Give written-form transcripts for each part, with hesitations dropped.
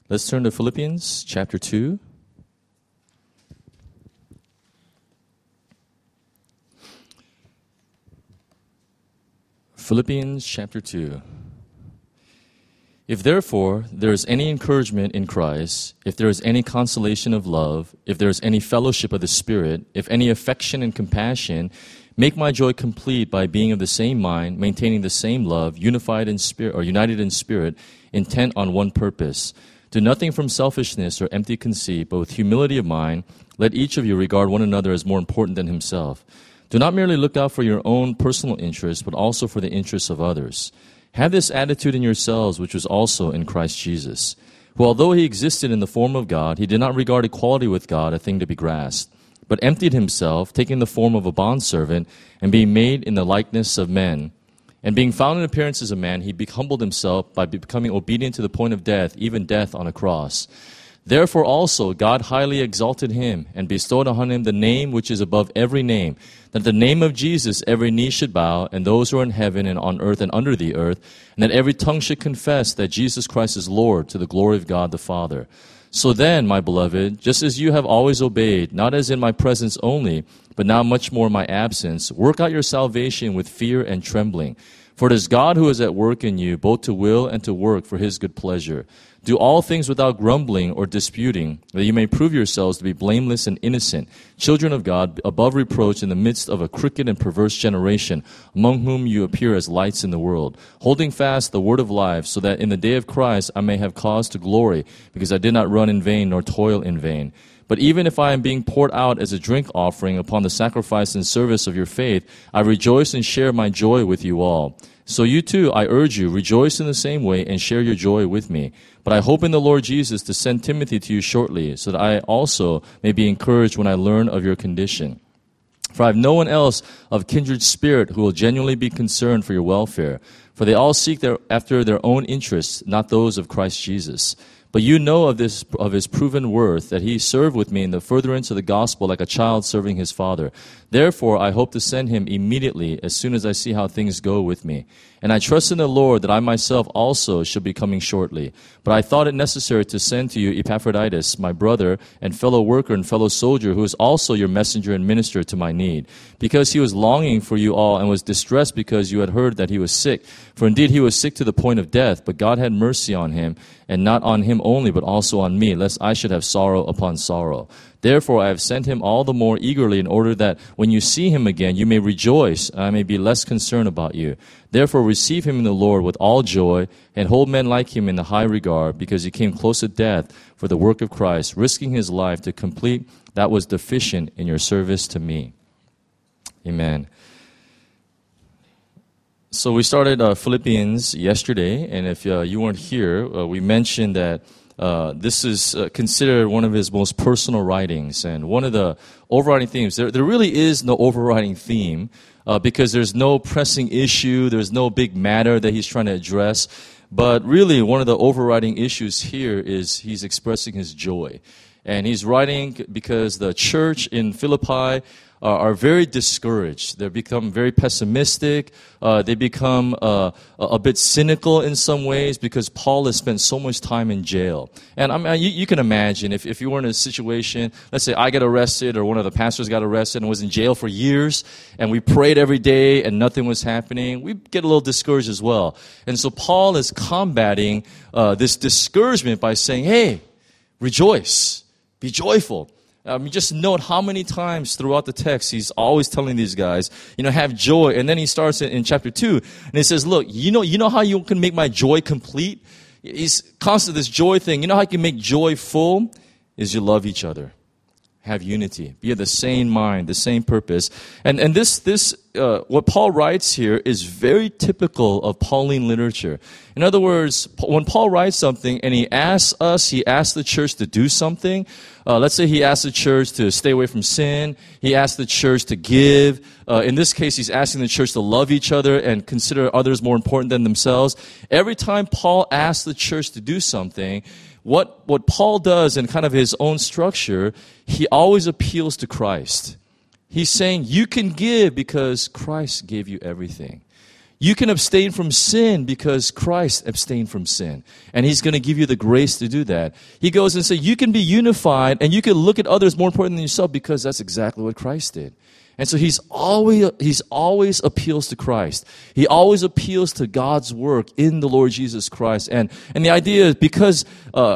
Let's turn to Philippians chapter 2. Philippians chapter 2. If therefore there is any encouragement in Christ, if there is any consolation of love, if there is any fellowship of the Spirit, if any affection and compassion, make my joy complete by being of the same mind, maintaining the same love, united in spirit, intent on one purpose. Do nothing from selfishness or empty conceit, but with humility of mind, let each of you regard one another as more important than himself. Do not merely look out for your own personal interests, but also for the interests of others. Have this attitude in yourselves, which was also in Christ Jesus, who, although he existed in the form of God, he did not regard equality with God a thing to be grasped, but emptied himself, taking the form of a bondservant, and being made in the likeness of men. And being found in appearance as a man, he humbled himself by becoming obedient to the point of death, even death on a cross. Therefore also God highly exalted him, and bestowed on him the name which is above every name, that at the name of Jesus every knee should bow, and those who are in heaven and on earth and under the earth, and that every tongue should confess that Jesus Christ is Lord, to the glory of God the Father. So then, my beloved, just as you have always obeyed, not as in my presence only, but now much more in my absence, work out your salvation with fear and trembling. For it is God who is at work in you, both to will and to work for his good pleasure. Do all things without grumbling or disputing, that you may prove yourselves to be blameless and innocent, children of God, above reproach in the midst of a crooked and perverse generation, among whom you appear as lights in the world, holding fast the word of life, so that in the day of Christ I may have cause to glory, because I did not run in vain nor toil in vain. But even if I am being poured out as a drink offering upon the sacrifice and service of your faith, I rejoice and share my joy with you all. So you too, I urge you, rejoice in the same way and share your joy with me. But I hope in the Lord Jesus to send Timothy to you shortly, so that I also may be encouraged when I learn of your condition. For I have no one else of kindred spirit who will genuinely be concerned for your welfare. For they all seek after their own interests, not those of Christ Jesus. But you know of his proven worth, that he served with me in the furtherance of the gospel like a child serving his father. Therefore, I hope to send him immediately as soon as I see how things go with me. And I trust in the Lord that I myself also shall be coming shortly. But I thought it necessary to send to you Epaphroditus, my brother and fellow worker and fellow soldier, who is also your messenger and minister to my need, because he was longing for you all and was distressed because you had heard that he was sick. For indeed he was sick to the point of death, but God had mercy on him, and not on him only, but also on me, lest I should have sorrow upon sorrow. Therefore I have sent him all the more eagerly, in order that when you see him again, you may rejoice, and I may be less concerned about you. Therefore receive him in the Lord with all joy, and hold men like him in the high regard, because he came close to death for the work of Christ, risking his life to complete that was deficient in your service to me. Amen. So we started Philippians yesterday, and if you weren't here, we mentioned that this is considered one of his most personal writings. And one of the overriding themes, there really is no overriding theme because there's no pressing issue, there's no big matter that he's trying to address. But really, one of the overriding issues here is he's expressing his joy. And he's writing because the church in Philippi are very discouraged. They become very pessimistic. They become a bit cynical in some ways because Paul has spent so much time in jail. And I mean, you can imagine if you were in a situation, let's say I got arrested or one of the pastors got arrested and was in jail for years, and we prayed every day and nothing was happening, we'd get a little discouraged as well. And so Paul is combating this discouragement by saying, hey, rejoice, be joyful. Just note how many times throughout the text he's always telling these guys, have joy. And then he starts in chapter 2, and he says, look, you know how you can make my joy complete? He's constant this joy thing. You know how you can make joy full? Is you love each other. Have unity. Be of the same mind, the same purpose. And this what Paul writes here is very typical of Pauline literature. In other words, when Paul writes something and he asks the church to do something. Let's say he asks the church to stay away from sin. He asks the church to give. In this case, he's asking the church to love each other and consider others more important than themselves. Every time Paul asks the church to do something, what Paul does in kind of his own structure, he always appeals to Christ. He's saying, you can give because Christ gave you everything. You can abstain from sin because Christ abstained from sin. And He's going to give you the grace to do that. He goes and says, you can be unified and you can look at others more important than yourself because that's exactly what Christ did. And so He's always appeals to Christ. He always appeals to God's work in the Lord Jesus Christ. And the idea is because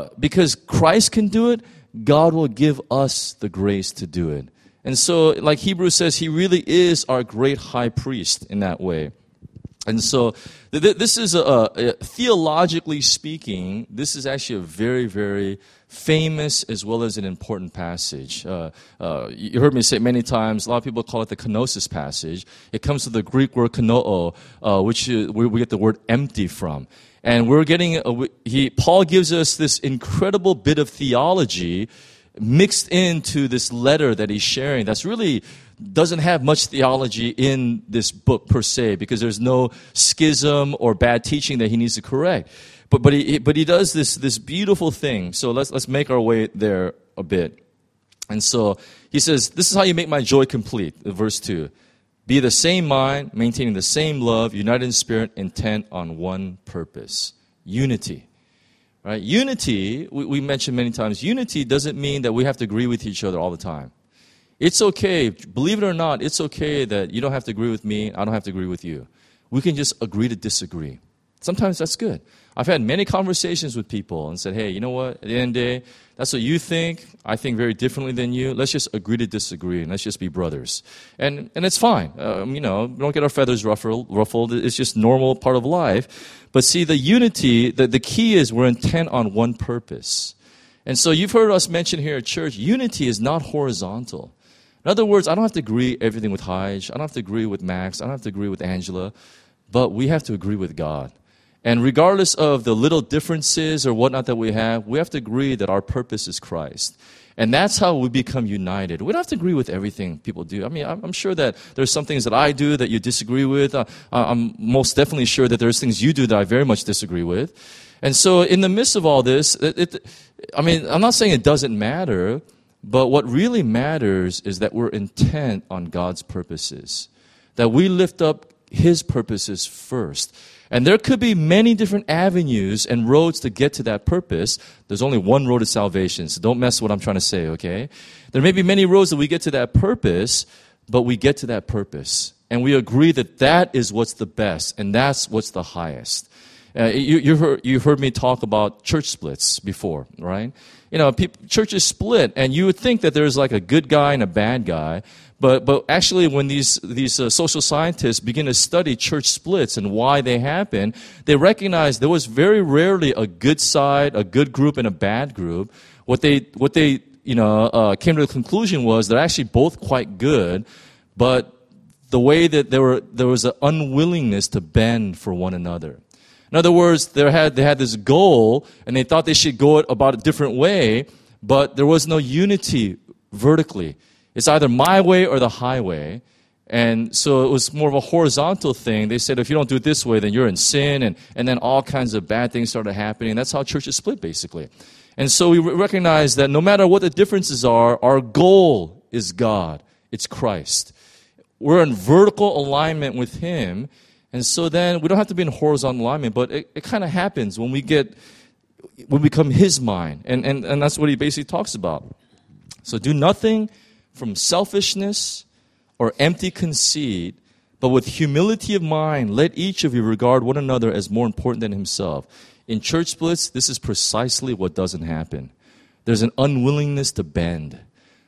Christ can do it, God will give us the grace to do it. And so, like Hebrews says, He really is our great high priest in that way. And so, this is theologically speaking, this is actually a very, very famous as well as an important passage. You heard me say it many times. A lot of people call it the kenosis passage. It comes from the Greek word kenoo, which is where we get the word empty from. And we're getting Paul gives us this incredible bit of theology mixed into this letter that he's sharing. That's really doesn't have much theology in this book per se, because there's no schism or bad teaching that he needs to correct. But he does this beautiful thing. So let's make our way there a bit. And so he says, this is how you make my joy complete. Verse 2. Be the same mind, maintaining the same love, united in spirit, intent on one purpose. Unity. Right? Unity, we mentioned many times, unity doesn't mean that we have to agree with each other all the time. It's okay, believe it or not, it's okay that you don't have to agree with me, I don't have to agree with you. We can just agree to disagree. Sometimes that's good. I've had many conversations with people and said, hey, you know what, at the end of the day, that's what you think, I think very differently than you, let's just agree to disagree and let's just be brothers. And it's fine, we don't get our feathers ruffled, it's just normal part of life. But see, the unity, the key is we're intent on one purpose. And so you've heard us mention here at church, unity is not horizontal. In other words, I don't have to agree everything with Haj. I don't have to agree with Max. I don't have to agree with Angela. But we have to agree with God. And regardless of the little differences or whatnot that we have to agree that our purpose is Christ. And that's how we become united. We don't have to agree with everything people do. I mean, I'm sure that there's some things that I do that you disagree with. I'm most definitely sure that there's things you do that I very much disagree with. And so in the midst of all this, I'm not saying it doesn't matter, but what really matters is that we're intent on God's purposes, that we lift up His purposes first. And there could be many different avenues and roads to get to that purpose. There's only one road to salvation, so don't mess with what I'm trying to say, okay? There may be many roads that we get to that purpose, but we get to that purpose. And we agree that that is what's the best, and that's what's the highest. You heard me talk about church splits before, right? Churches split, and you would think that there's like a good guy and a bad guy, but actually when these social scientists begin to study church splits and why they happen, they recognize there was very rarely a good side, a good group, and a bad group. What they came to the conclusion was they're actually both quite good, but the way that there was an unwillingness to bend for one another. In other words, they had this goal, and they thought they should go about a different way, but there was no unity vertically. It's either my way or the highway. And so it was more of a horizontal thing. They said, if you don't do it this way, then you're in sin, and then all kinds of bad things started happening. That's how churches split, basically. And so we recognize that no matter what the differences are, our goal is God. It's Christ. We're in vertical alignment with Him. And so then we don't have to be in horizontal alignment, but it kind of happens when we become His mind. And that's what he basically talks about. So do nothing from selfishness or empty conceit, but with humility of mind, let each of you regard one another as more important than himself. In church splits, this is precisely what doesn't happen. There's an unwillingness to bend.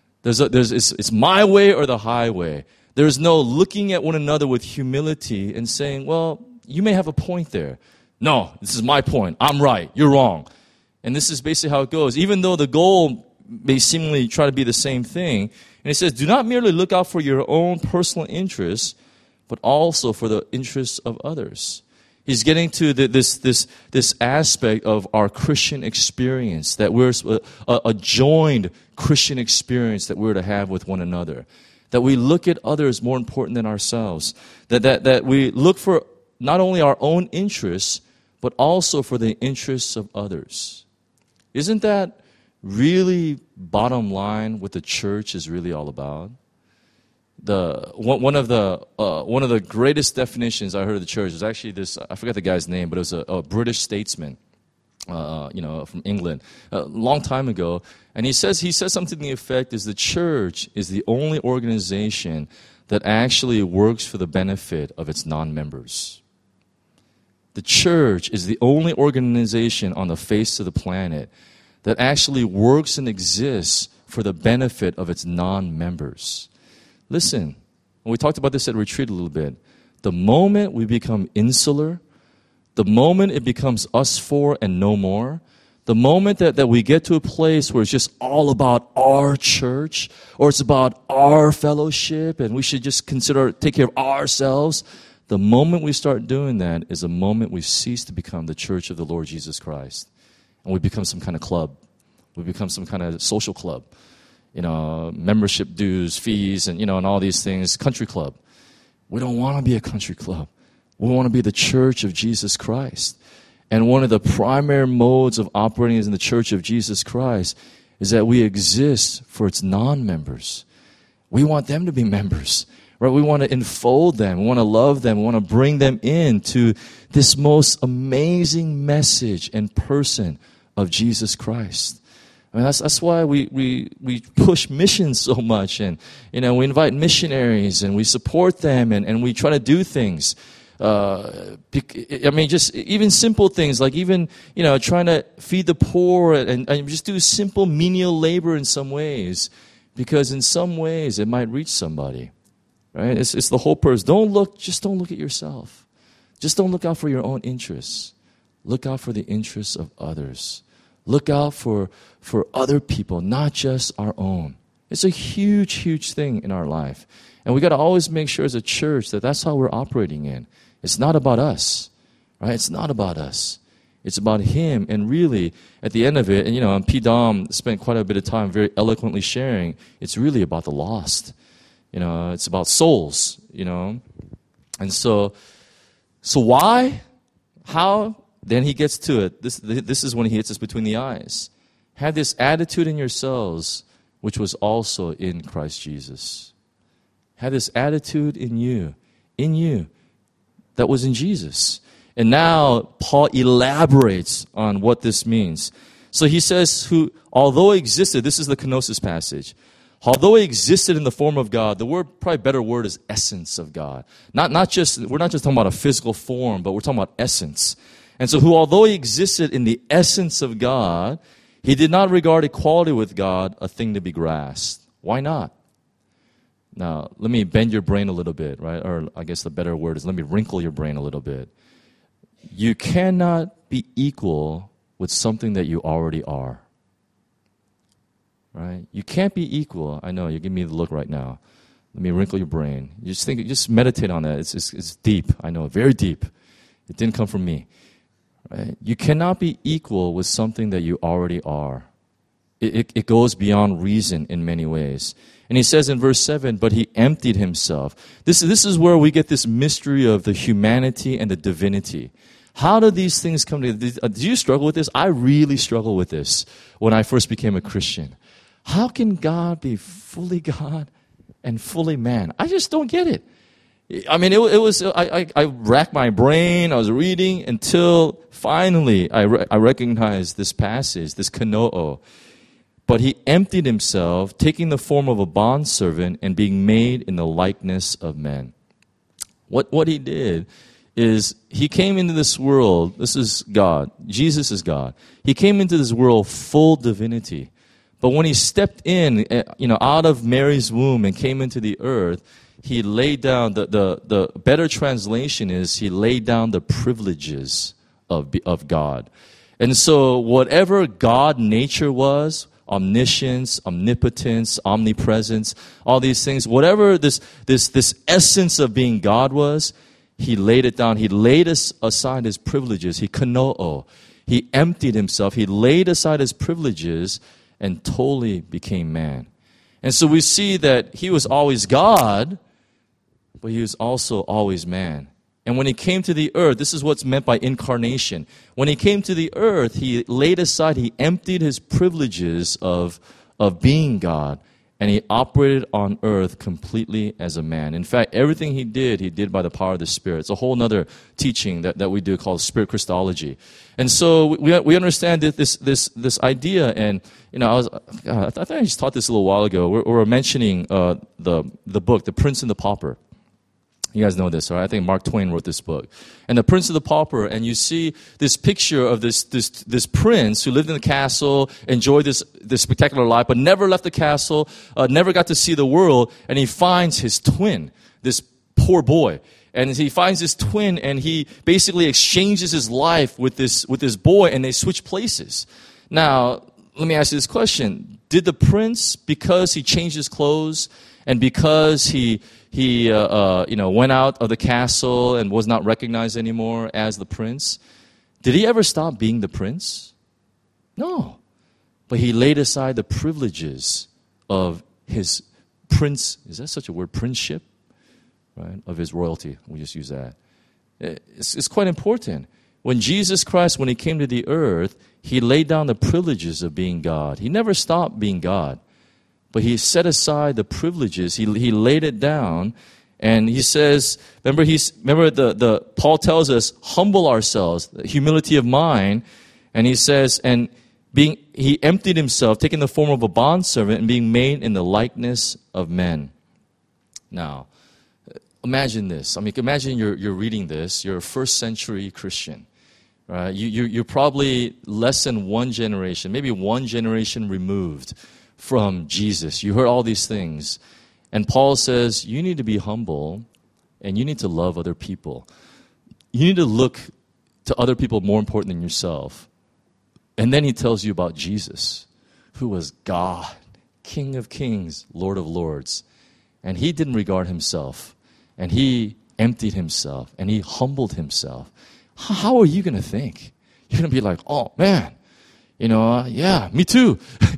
It's my way or the highway. There's no looking at one another with humility and saying, well, you may have a point there. No, this is my point. I'm right. You're wrong. And this is basically how it goes. Even though the goal may seemingly try to be the same thing. And it says, do not merely look out for your own personal interests, but also for the interests of others. He's getting to this aspect of our Christian experience, that we're a joined Christian experience that we're to have with one another. That we look at others more important than ourselves. That we look for not only our own interests, but also for the interests of others. Isn't that really bottom line what the church is really all about? one of the greatest definitions I heard of the church was actually this. I forgot the guy's name, but it was a British statesman, from England, a long time ago. And he says something to the effect is the church is the only organization that actually works for the benefit of its non-members. The church is the only organization on the face of the planet that actually works and exists for the benefit of its non-members. Listen, we talked about this at retreat a little bit. The moment we become insular, the moment it becomes us four and no more, the moment that we get to a place where it's just all about our church, or it's about our fellowship, and we should just take care of ourselves, the moment we start doing that is the moment we cease to become the church of the Lord Jesus Christ. And we become some kind of club. We become some kind of social club. Membership dues, fees, and all these things, country club. We don't want to be a country club. We want to be the church of Jesus Christ. And one of the primary modes of operating as in the church of Jesus Christ is that we exist for its non-members. We want them to be members, right? We want to enfold them. We want to love them. We want to bring them into this most amazing message and person of Jesus Christ. I mean, that's why we push missions so much, and we invite missionaries and we support them and we try to do things. Just even simple things like even trying to feed the poor and just do simple menial labor in some ways, because in some ways it might reach somebody, right? It's the whole purpose. Don't look at yourself. Just don't look out for your own interests. Look out for the interests of others. Look out for other people, not just our own. It's a huge, huge thing in our life. And we got to always make sure as a church that that's how we're operating in. It's not about us, right? It's not about us. It's about Him. And really, at the end of it, and P. Dom spent quite a bit of time very eloquently sharing, it's really about the lost. It's about souls, And so why? How? Then he gets to it. This is when he hits us between the eyes. Have this attitude in yourselves, which was also in Christ Jesus. Have this attitude in you, that was in Jesus. And now Paul elaborates on what this means. So he says, who, although existed, this is the kenosis passage, although he existed in the form of God, the word, probably better word is essence of God. We're not just talking about a physical form, but we're talking about essence. And so who, although he existed in the essence of God, he did not regard equality with God a thing to be grasped. Why not? Now, let me bend your brain a little bit, right? Or I guess the better word is let me wrinkle your brain a little bit. You cannot be equal with something that you already are. Right? You can't be equal. I know, you give me the look right now. Let me wrinkle your brain. Just meditate on that. It's deep. I know, very deep. It didn't come from me. Right? You cannot be equal with something that you already are. It goes beyond reason in many ways. And he says in verse 7, but he emptied himself. This is where we get this mystery of the humanity and the divinity. How do these things come together? Do you struggle with this? I really struggle with this when I first became a Christian. How can God be fully God and fully man? I just don't get it. I mean, I racked my brain, I was reading, until finally I recognized this passage, this kanoo. But he emptied himself, taking the form of a bondservant and being made in the likeness of men. What he did is he came into this world, this is God, Jesus is God. He came into this world full divinity. But when he stepped in, out of Mary's womb and came into the earth, he laid down, the better translation is he laid down the privileges of God. And so whatever God nature was, omniscience, omnipotence, omnipresence, all these things, whatever this essence of being God was, he laid it down. He laid aside his privileges. He kanoo. He emptied himself. He laid aside his privileges and totally became man. And so we see that he was always God, but he was also always man. And when he came to the earth, this is what's meant by incarnation. When he came to the earth, he laid aside, he emptied his privileges of being God, and he operated on earth completely as a man. In fact, everything he did by the power of the Spirit. It's a whole other teaching that we do called Spirit Christology. And so we understand that this idea, and I thought I just taught this a little while ago. We were mentioning the book, The Prince and the Pauper. You guys know this, right? I think Mark Twain wrote this book. And The Prince of the Pauper, and you see this picture of this prince who lived in the castle, enjoyed this spectacular life, but never left the castle, never got to see the world, and he finds his twin, this poor boy. And he finds his twin, and he basically exchanges his life with this boy, and they switch places. Now, let me ask you this question. Did the prince, because he changed his clothes, and because he went out of the castle and was not recognized anymore as the prince, did he ever stop being the prince? No. But he laid aside the privileges of his prince. Is that such a word? Princeship? Right? Of his royalty. We just use that. It's quite important. When Jesus Christ, when he came to the earth, he laid down the privileges of being God. He never stopped being God. But he set aside the privileges. He laid it down, and he says, remember Paul tells us, humble ourselves, humility of mind, and he says, and he emptied himself, taking the form of a bondservant and being made in the likeness of men. Now, imagine this. I mean, imagine you're reading this. You're a first century Christian, right? You're probably less than one generation, maybe one generation removed from Jesus. You heard all these things. And Paul says, you need to be humble and you need to love other people. You need to look to other people more important than yourself. And then he tells you about Jesus, who was God, King of kings, Lord of lords. And he didn't regard himself. And he emptied himself. And he humbled himself. How are you going to think? You're going to be like, oh, man, yeah, me too.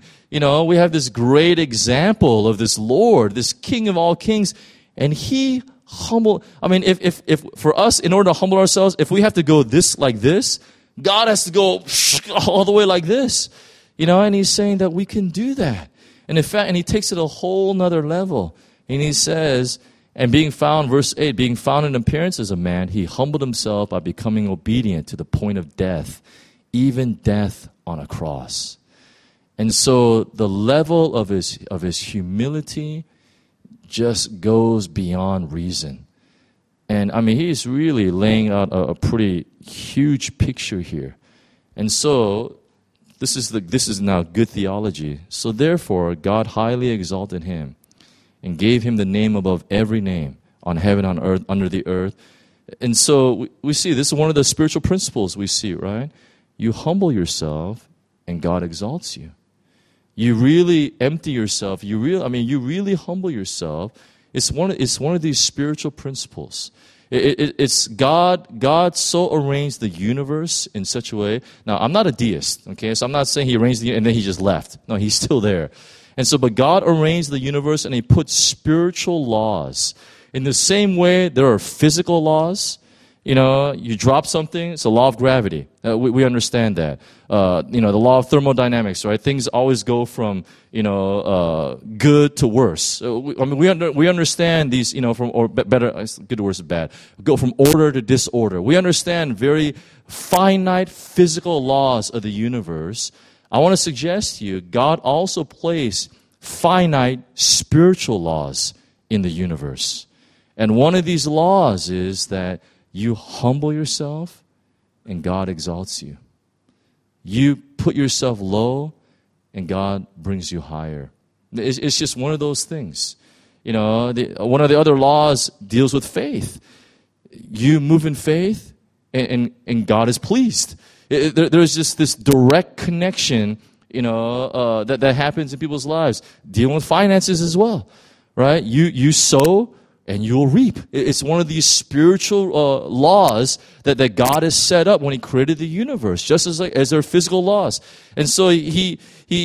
We have this great example of this Lord, this King of all kings, and he humbled. I mean, if for us, in order to humble ourselves, if we have to go like this, God has to go all the way like this, and he's saying that we can do that. And in fact, and he takes it a whole nother level. And he says, and being found, verse 8, being found in appearance as a man, he humbled himself by becoming obedient to the point of death, even death on a cross. And so the level of his humility just goes beyond reason. And I mean, he's really laying out a pretty huge picture here. And so this is now good theology. So therefore, God highly exalted him and gave him the name above every name, on heaven, on earth, under the earth. And so we see this is one of the spiritual principles we see, right? You humble yourself and God exalts you. You really empty yourself. You really humble yourself. It's one of these spiritual principles. It's God so arranged the universe in such a way. Now, I'm not a deist, okay? So I'm not saying he arranged the and then he just left. No, he's still there. And so, but God arranged the universe and he put spiritual laws. In the same way, there are physical laws. You drop something, it's a law of gravity. We understand that. The law of thermodynamics, right? Things always go from, good to worse. We understand these, better, good to worse is bad. Go from order to disorder. We understand very finite physical laws of the universe. I want to suggest to you, God also placed finite spiritual laws in the universe. And one of these laws is that you humble yourself, and God exalts you. You put yourself low, and God brings you higher. It's just one of those things. One of the other laws deals with faith. You move in faith, and God is pleased. There's just this direct connection, that happens in people's lives. Dealing with finances as well, right? You sow, and you'll reap. It's one of these spiritual laws that God has set up when he created the universe, just as there are physical laws. And so he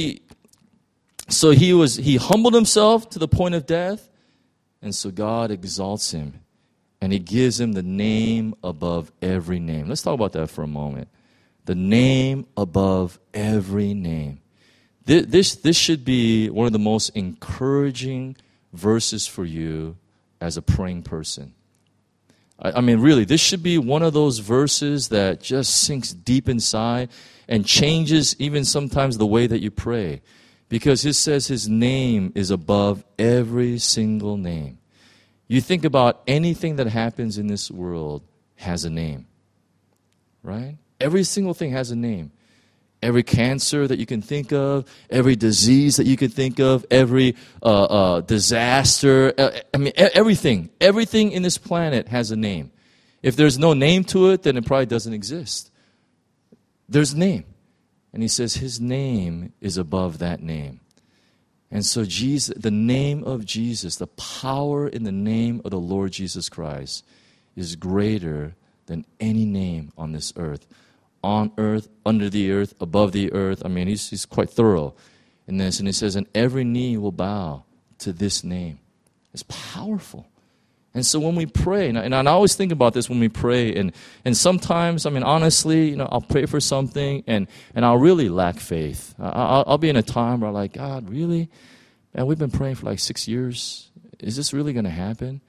humbled himself to the point of death, and so God exalts him, and he gives him the name above every name. Let's talk about that for a moment. The name above every name. This should be one of the most encouraging verses for you as a praying person. I mean, really, this should be one of those verses that just sinks deep inside and changes even sometimes the way that you pray. Because it says his name is above every single name. You think about anything that happens in this world has a name, right? Every single thing has a name. Every cancer that you can think of, every disease that you can think of, every disaster, everything in this planet has a name. If there's no name to it, then it probably doesn't exist. There's a name. And he says his name is above that name. And so Jesus, the name of Jesus, the power in the name of the Lord Jesus Christ is greater than any name on this earth. On earth, under the earth, above the earth. I mean, he's quite thorough in this. And he says, and every knee will bow to this name. It's powerful. And so when we pray, and I always think about this when we pray, and sometimes, I mean, honestly, I'll pray for something, and I'll really lack faith. I'll be in a time where I'm like, God, really? Man, we've been praying for like 6 years. Is this really going to happen?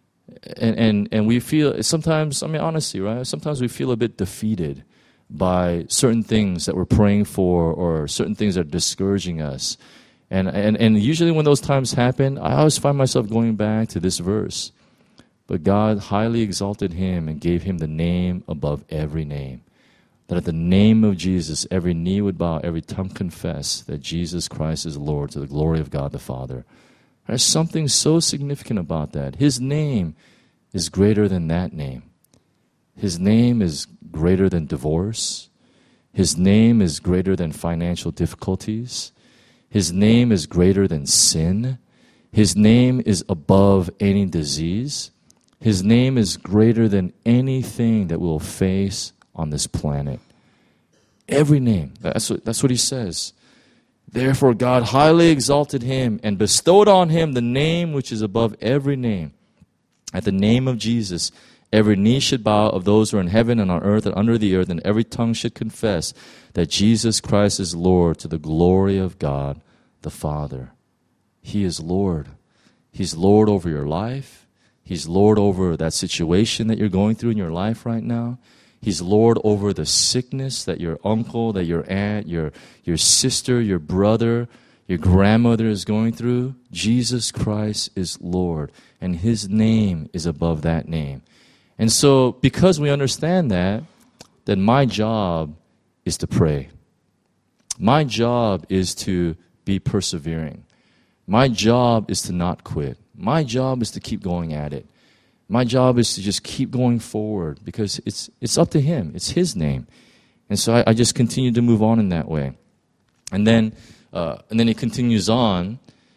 And we feel, sometimes, I mean, honestly, right? Sometimes we feel a bit defeated by certain things that we're praying for or certain things that are discouraging us. And usually when those times happen, I always find myself going back to this verse. But God highly exalted him and gave him the name above every name. That at the name of Jesus, every knee would bow, every tongue confess that Jesus Christ is Lord to the glory of God the Father. There's something so significant about that. His name is greater than that name. His name is greater than divorce. His name is greater than financial difficulties. His name is greater than sin. His name is above any disease. His name is greater than anything that we'll face on this planet. Every name. That's what he says. Therefore God highly exalted him and bestowed on him the name which is above every name. At the name of Jesus, every knee should bow of those who are in heaven and on earth and under the earth, and every tongue should confess that Jesus Christ is Lord to the glory of God the Father. He is Lord. He's Lord over your life. He's Lord over that situation that you're going through in your life right now. He's Lord over the sickness that your uncle, that your aunt, your sister, your brother, your grandmother is going through. Jesus Christ is Lord, and his name is above that name. And so because we understand that, then my job is to pray. My job is to be persevering. My job is to not quit. My job is to keep going at it. My job is to just keep going forward because it's up to him. It's his name. And so I just continue to move on in that way. And then he continues on.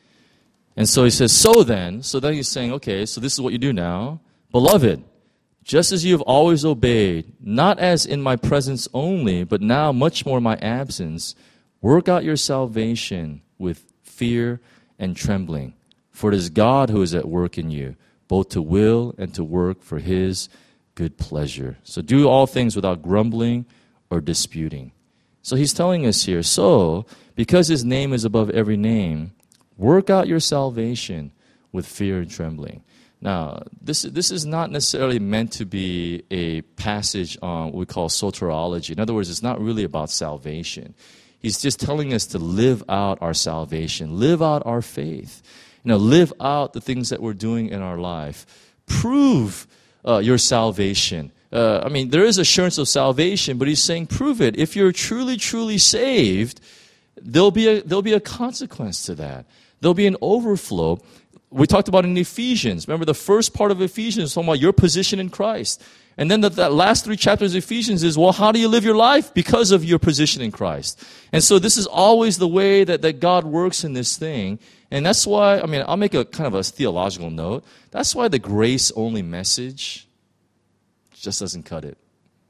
And so he says, so then he's saying, okay, so this is what you do now. Beloved, just as you have always obeyed, not as in my presence only, but now much more in my absence, work out your salvation with fear and trembling. For it is God who is at work in you, both to will and to work for his good pleasure. So do all things without grumbling or disputing. So he's telling us here, so because his name is above every name, work out your salvation with fear and trembling. Now, this is not necessarily meant to be a passage on what we call soteriology. In other words, it's not really about salvation. He's just telling us to live out our salvation, live out our faith. Live out the things that we're doing in our life. Prove your salvation. There is assurance of salvation, but he's saying prove it. If you're truly, truly saved, there'll be a consequence to that. There'll be an overflow. We talked about in Ephesians. Remember, the first part of Ephesians is talking about your position in Christ. And then that last 3 chapters of Ephesians is, well, how do you live your life? Because of your position in Christ. And so this is always the way that God works in this thing. And that's why, I'll make a kind of a theological note. That's why the grace-only message just doesn't cut it.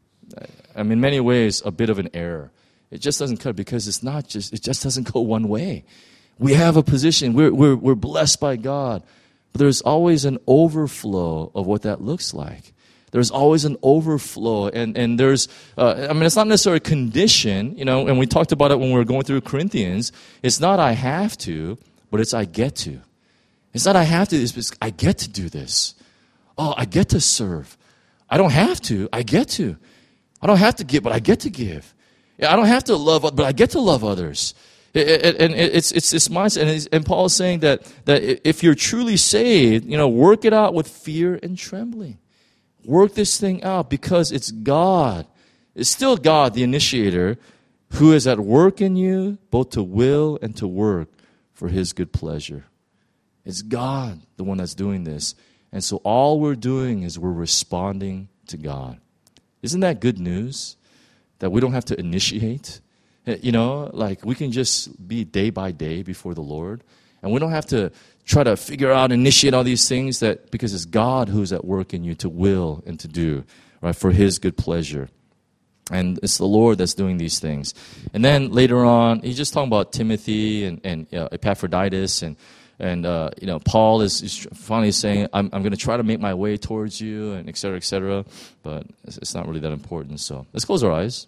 In many ways, a bit of an error. It just doesn't cut it because it just doesn't go one way. We have a position. We're blessed by God. But there's always an overflow of what that looks like. There's always an overflow, and there's, it's not necessarily a condition, and we talked about it when we were going through Corinthians. It's not I have to, but it's I get to. It's not I have to, it's I get to do this. Oh, I get to serve. I don't have to, I get to. I don't have to give, but I get to give. I don't have to love, but I get to love others. And it's this mindset. And Paul is saying that if you're truly saved, work it out with fear and trembling. Work this thing out because it's God. It's still God, the initiator, who is at work in you, both to will and to work for His good pleasure. It's God, the one that's doing this. And so all we're doing is we're responding to God. Isn't that good news? That we don't have to initiate? We can just be day by day before the Lord. And we don't have to try to figure out, initiate all these things because it's God who's at work in you to will and to do, right, for His good pleasure. And it's the Lord that's doing these things. And then later on, he's just talking about Timothy and Epaphroditus and Paul is finally saying, I'm going to try to make my way towards you, and et cetera, but it's not really that important. So let's close our eyes.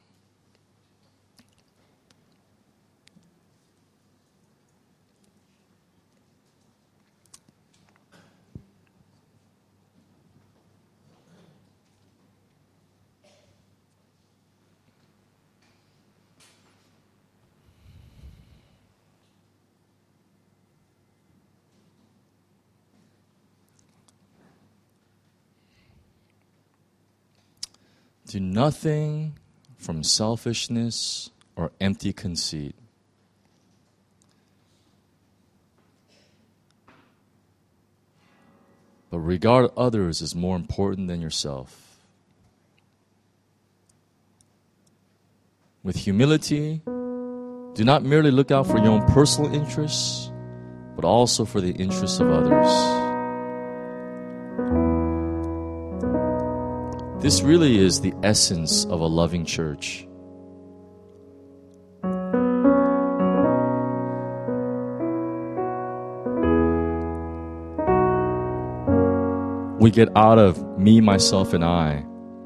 Do nothing from selfishness or empty conceit. But regard others as more important than yourself. With humility, do not merely look out for your own personal interests, but also for the interests of others. This really is the essence of a loving church. We get out of me, myself, and I,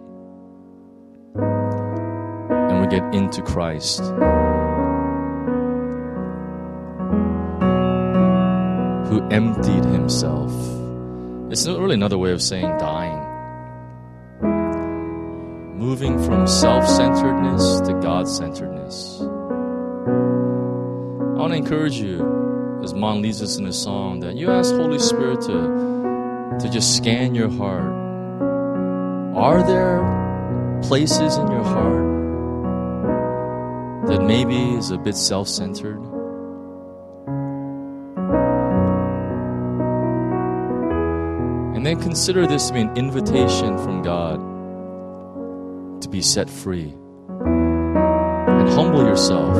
and we get into Christ. Who emptied Himself. It's really another way of saying dying. Moving from self-centeredness to God-centeredness. I want to encourage you, as Mon leads us in a song, that you ask Holy Spirit to just scan your heart. Are there places in your heart that maybe is a bit self-centered? And then consider this to be an invitation from God to be set free. And humble yourself.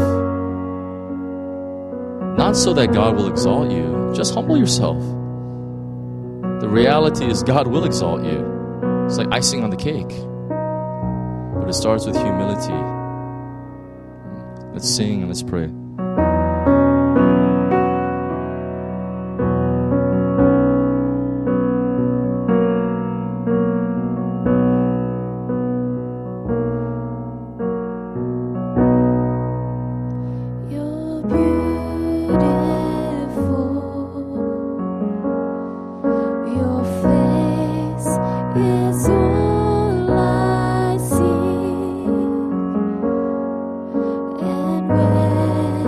Not so that God will exalt you, just humble yourself. The reality is God will exalt you. It's like icing on the cake. But it starts with humility. Let's sing and let's pray. When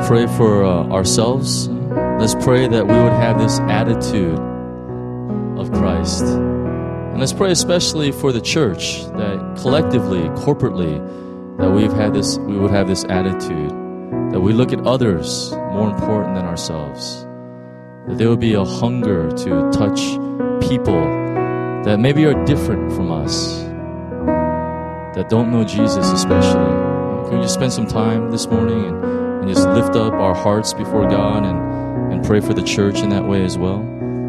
pray for ourselves. Let's pray that we would have this attitude of Christ. And let's pray especially for the church, that collectively, corporately, that we would have this attitude, that we look at others more important than ourselves, that there would be a hunger to touch people that maybe are different from us, that don't know Jesus especially. Can we just spend some time this morning and just lift up our hearts before God and pray for the church in that way as well?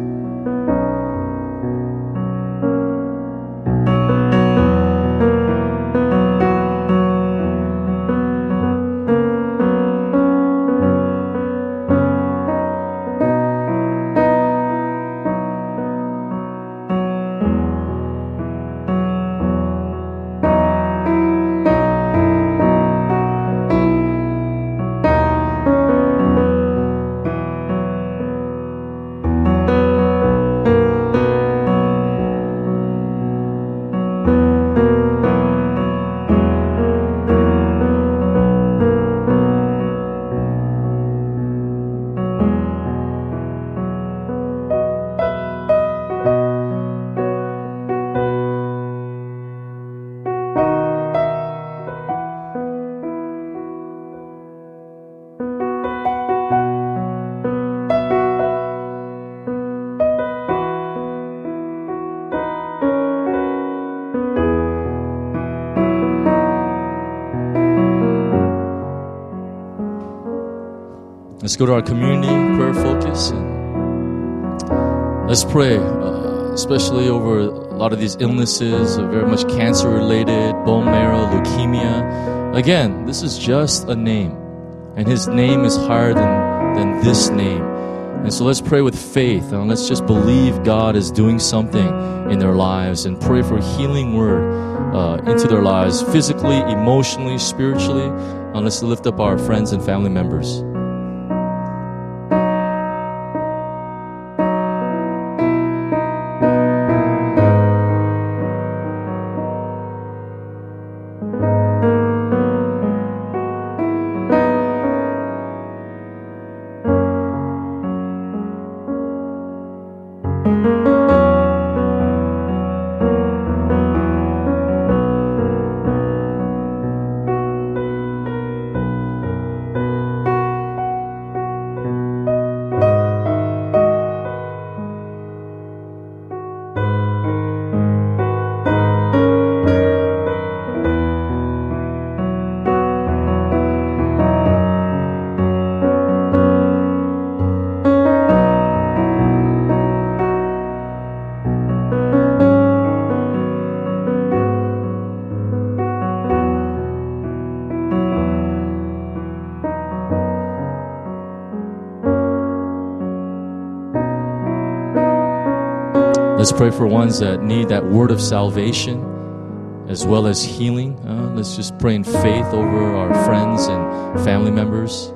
Let's go to our community prayer focus and let's pray, especially over a lot of these illnesses, very much cancer-related, bone marrow, leukemia. Again, this is just a name, and His name is higher than this name. And so let's pray with faith, and let's just believe God is doing something in their lives, and pray for a healing word into their lives, physically, emotionally, spiritually. And let's lift up our friends and family members. Let's pray for ones that need that word of salvation as well as healing. Let's just pray in faith over our friends and family members.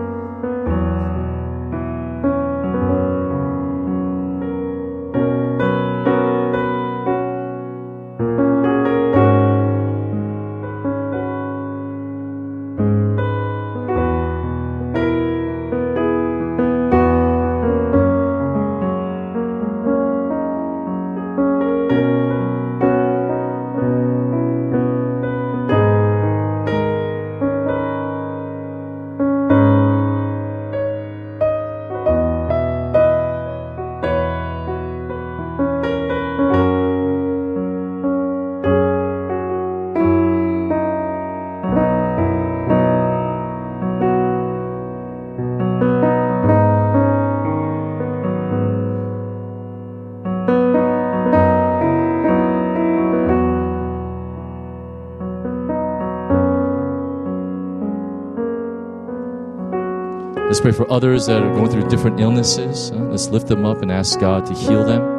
Let's pray for others that are going through different illnesses. Let's lift them up and ask God to heal them.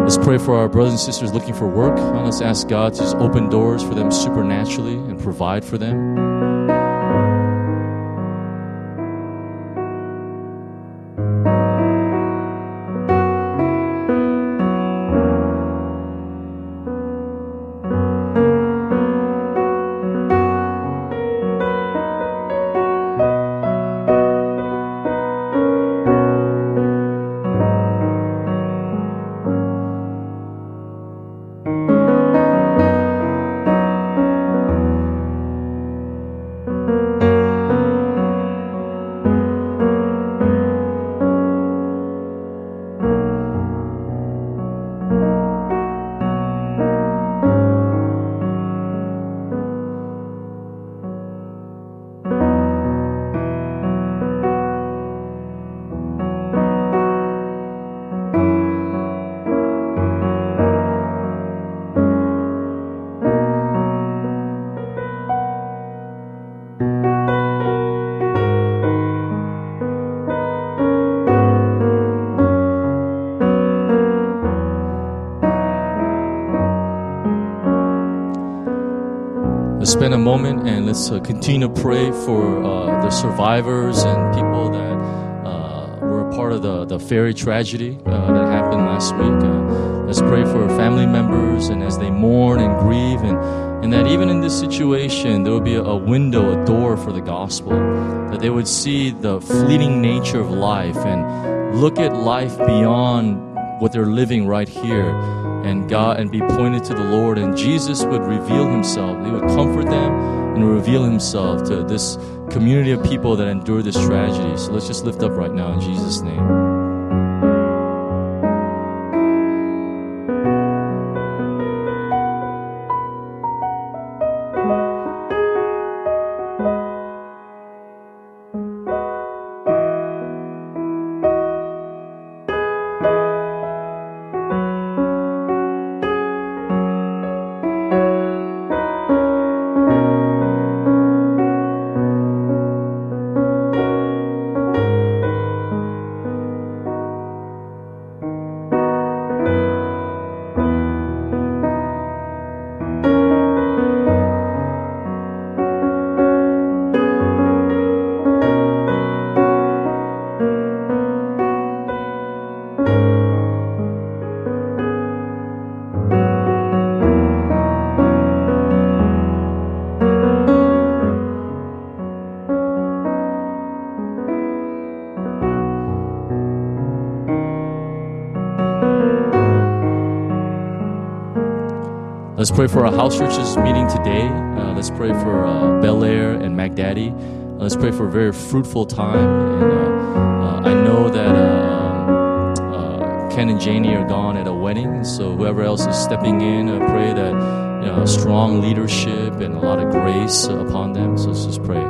Let's pray for our brothers and sisters looking for work. Let's ask God to just open doors for them supernaturally and provide for them. Let's spend a moment and let's continue to pray for the survivors and people that were a part of the ferry tragedy that happened last week. Let's pray for family members and as they mourn and grieve, and that even in this situation there will be a window, a door for the gospel, that they would see the fleeting nature of life and look at life beyond what they're living right here, and be pointed to the Lord, and Jesus would reveal himself. He would comfort them and reveal himself to this community of people that endure this tragedy. So let's just lift up right now in Jesus' name. Let's pray for our house churches meeting today. Let's pray for Bel Air and Magdaddy. Let's pray for a very fruitful time. And I know that Ken and Janie are gone at a wedding, so whoever else is stepping in, I pray that strong leadership and a lot of grace upon them. So let's just pray.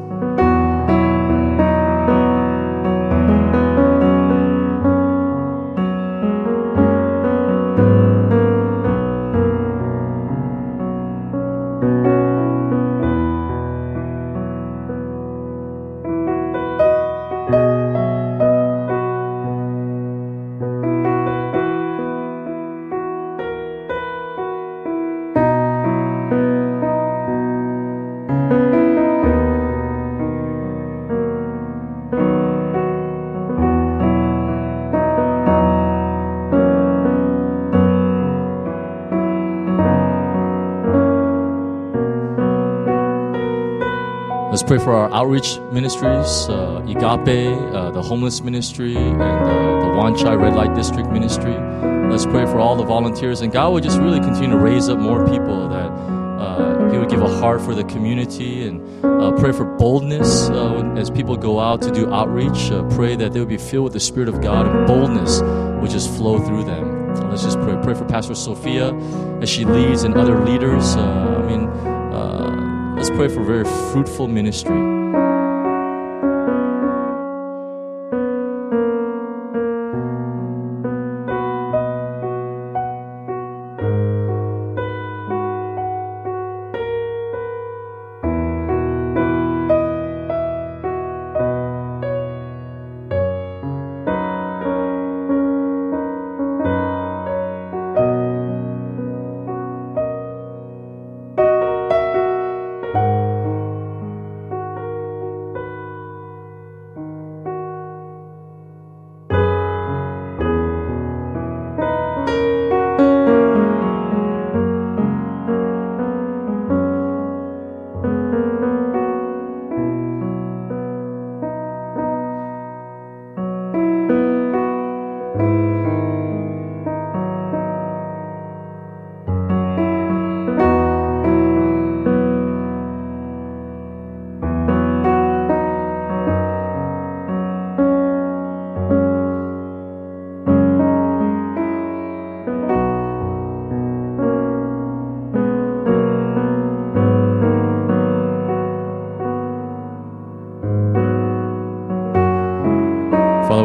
Let's pray for our outreach ministries, Agape, the homeless ministry, and the Wanchai Red Light District ministry. Let's pray for all the volunteers, and God would just really continue to raise up more people, that He would give a heart for the community, and pray for boldness as people go out to do outreach. Pray that they would be filled with the Spirit of God, and boldness would just flow through them. Let's just pray. Pray for Pastor Sophia as she leads and other leaders. Let's pray for very fruitful ministry.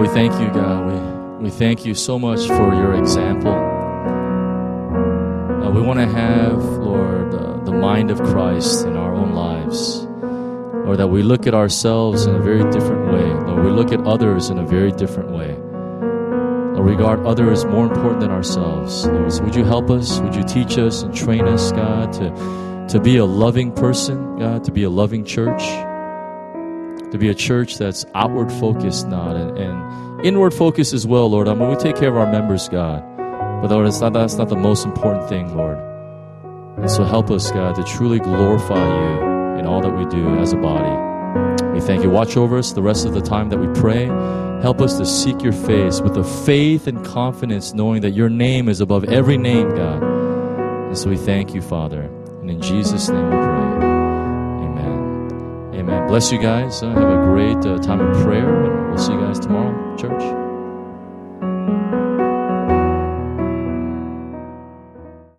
we thank you, God. We thank you so much for your example. We want to have, Lord, the mind of Christ in our own lives. Lord, that we look at ourselves in a very different way. Lord, we look at others in a very different way. Lord, regard others more important than ourselves. Lord, so would you help us? Would you teach us and train us, God, to be a loving person, God, to be a loving church, to be a church that's outward focused, God, and inward focused as well, Lord. I mean, we take care of our members, God. But Lord, that's not the most important thing, Lord. And so help us, God, to truly glorify you in all that we do as a body. We thank you. Watch over us the rest of the time that we pray. Help us to seek your face with the faith and confidence, knowing that your name is above every name, God. And so we thank you, Father. And in Jesus' name we pray. Amen. Amen. Bless you guys. Have a great time of prayer. And we'll see you guys tomorrow, church.